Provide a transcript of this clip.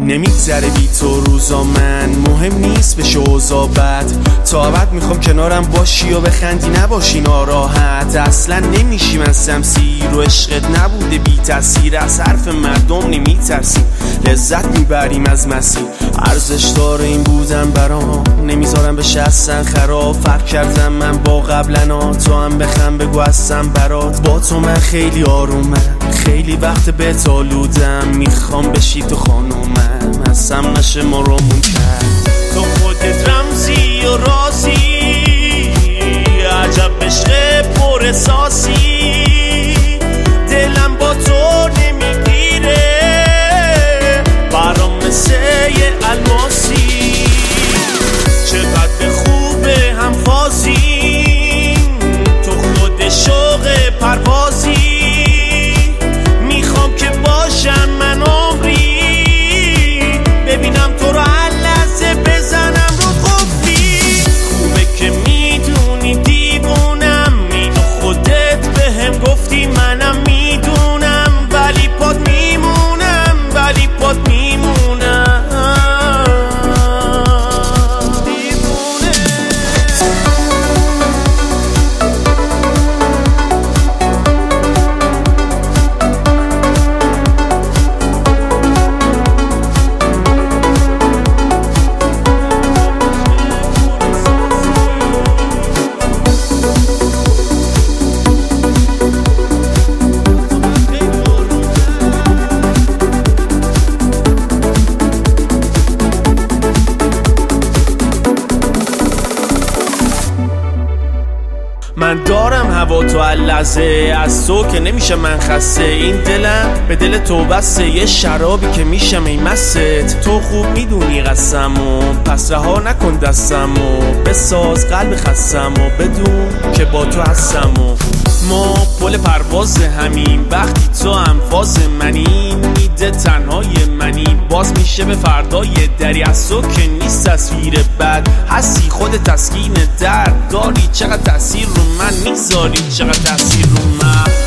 نمیگذره بی تو روزا من، مهم نیست بشه اوضاع بد. تا ابد میخوام کنارم باشی و بخندی نباشی ناراحت. اصلا نمیشی من سمسیر و عشقت نبوده بی تاثیر. از حرف مردم نمیترسیم، لذت میبریم از مسیر. ارزش داره این بودن برام، نمیذارم بشه اصلا خراب. فرق کردم من با قبلنا، تو هم بخم بگو هستم برات. با تو من خیلی آرومم، خیلی وقت بهت آلودم. میخوام بشی تو خانومم، اصلا نشه ما رو مون کرد. تو خودت رمزی و رازی، عجب عشق پر احساسی. دلم با تو نمیگیره، برام مثل یه الماسی. چقدر خوبه هم فازی، تو خود شوق پروازی. میخوام که باشم من عمری، ببینم تو رو هر لحظه بزنم رو قفلی. خوبه که میدونی دیوونم، اینو خودت بهم گفتی منم میدونم. ولی پاد میمونم، ولی پاد میمونم. من دارم هوا تو اللحظه، از تو که نمیشه من خسته. این دلم به دل تو بسته، یه شرابی که میشم ای مست. تو خوب میدونی قسمو، پس رها نکن دستمو. بساز قلب خستمو، بدون که با تو هستمو. ما پل پرواز همین، وقتی تو هم فاز منی. میده تنهای منی، باز میشه به فردای دری. از تو که نیست تصویر بد، هستی خود تسکین درد. داری چقدر تاثیر رو من میذاری، چقدر تاثیر رو من.